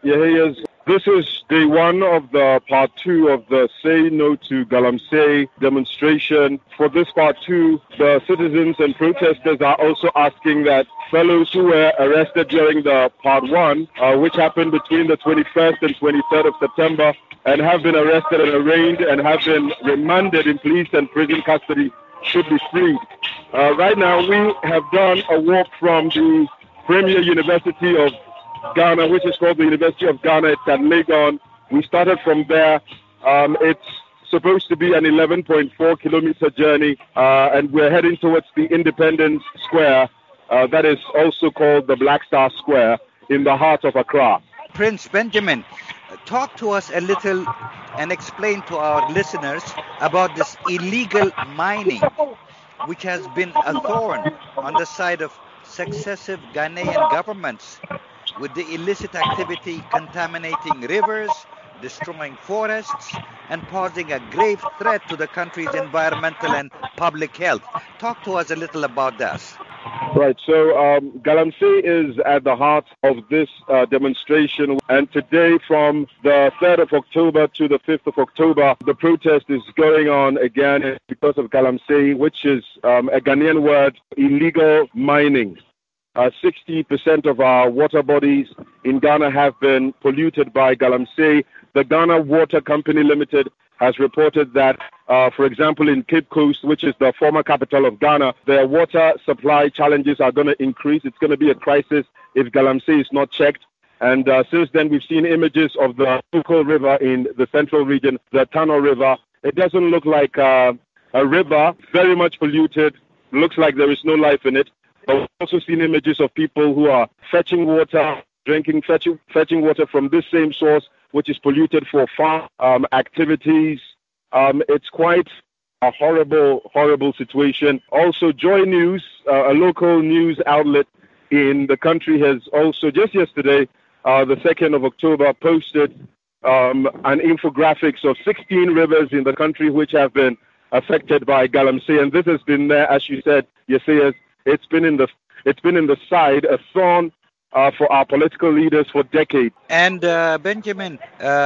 Yahya's. This is day one of the part two of the Say No to Galamsey demonstration. For this part two, the citizens and protesters are also asking that fellows who were arrested during the part one, which happened between the 21st and 23rd of September, and have been arrested and arraigned and have been remanded in police and prison custody, should be freed. Right now, we have done a walk from the Premier University of Ghana, which is called the University of Ghana. It's at Legon. We started from there. It's supposed to be an 11.4 kilometer journey, and we're heading towards the Independence Square, that is also called the Black Star Square, in the heart of Accra. Prince Benjamin, talk to us a little and explain to our listeners about this illegal mining, which has been a thorn on the side of successive Ghanaian governments, with the illicit activity contaminating rivers, destroying forests, and posing a grave threat to the country's environmental and public health. Talk to us a little about this. Right, so Galamsey is at the heart of this demonstration, and today from the 3rd of October to the 5th of October, the protest is going on again because of Galamsey, which is a Ghanaian word, illegal mining. 60% of our water bodies in Ghana have been polluted by Galamsey. The Ghana Water Company Limited has reported that, for example, in Cape Coast, which is the former capital of Ghana, their water supply challenges are going to increase. It's going to be a crisis if Galamsey is not checked. And since then, we've seen images of the local river in the central region, the Tano River. It doesn't look like a river, very much polluted. Looks like there is no life in it. But we've also seen images of people who are fetching water, fetching water from this same source, which is polluted for farm activities. It's quite a horrible situation. Also, Joy News, a local news outlet in the country, has also just yesterday, the 2nd of October, posted an infographics of 16 rivers in the country which have been affected by Galamsey. And this has been there, as you said, Yesayas. It's been in the side, a thorn for our political leaders for decades. And Benjamin,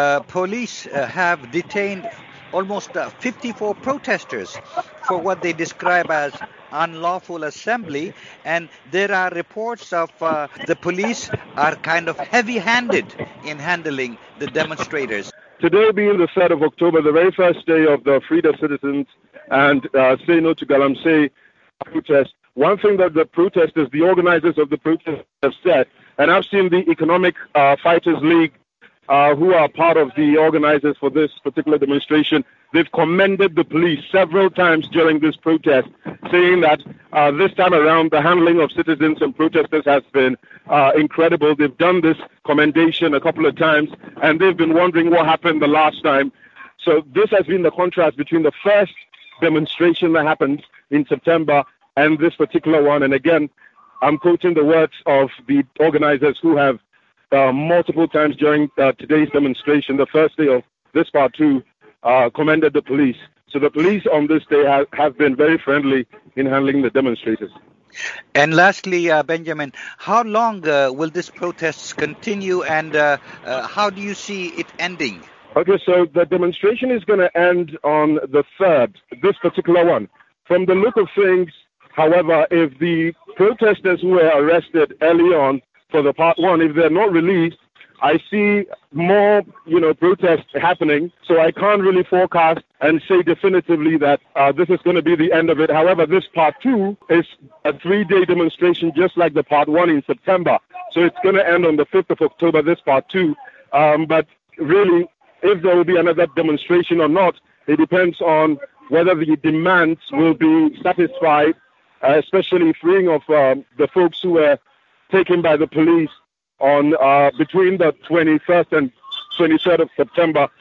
police have detained almost 54 protesters for what they describe as unlawful assembly, and there are reports of the police are kind of heavy-handed in handling the demonstrators. Today being the 3rd of October, the very first day of the Freedom Citizens and Say No to Galamsey protest, one thing that the protesters, the organizers of the protest have said, and I've seen the Economic Fighters League, who are part of the organizers for this particular demonstration, they've commended the police several times during this protest, saying that this time around the handling of citizens and protesters has been incredible. They've done this commendation a couple of times, and they've been wondering what happened the last time. So this has been the contrast between the first demonstration that happened in September and this particular one. And again, I'm quoting the words of the organizers who have multiple times during today's demonstration, the first day of this part two, commended the police. So the police on this day have been very friendly in handling the demonstrators. And lastly, Benjamin, how long will this protest continue, and how do you see it ending? Okay, so the demonstration is going to end on the 3rd, this particular one. From the look of things, however, if the protesters who were arrested early on for the part one, if they're not released, I see more, protests happening. So I can't really forecast and say definitively that this is going to be the end of it. However, this part two is a 3-day demonstration, just like the part one in September. So it's going to end on the 5th of October, this part two. But really, if there will be another demonstration or not, it depends on whether the demands will be satisfied, especially freeing of the folks who were taken by the police on between the 21st and 23rd of September.